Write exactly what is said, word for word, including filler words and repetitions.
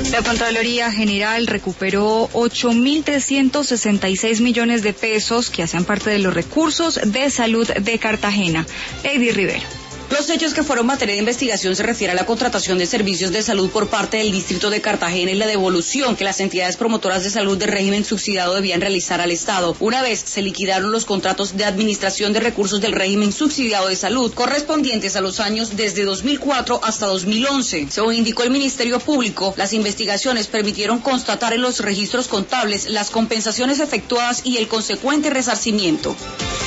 La Contraloría General recuperó ocho mil trescientos sesenta y seis millones de pesos que hacían parte de los recursos de salud de Cartagena. Lady Rivero. Los hechos que fueron materia de investigación se refieren a la contratación de servicios de salud por parte del distrito de Cartagena y la devolución que las entidades promotoras de salud de régimen subsidiado debían realizar al Estado, una vez se liquidaron los contratos de administración de recursos del régimen subsidiado de salud correspondientes a los años desde dos mil cuatro hasta dos mil once. Según indicó el Ministerio Público, las investigaciones permitieron constatar en los registros contables las compensaciones efectuadas y el consecuente resarcimiento.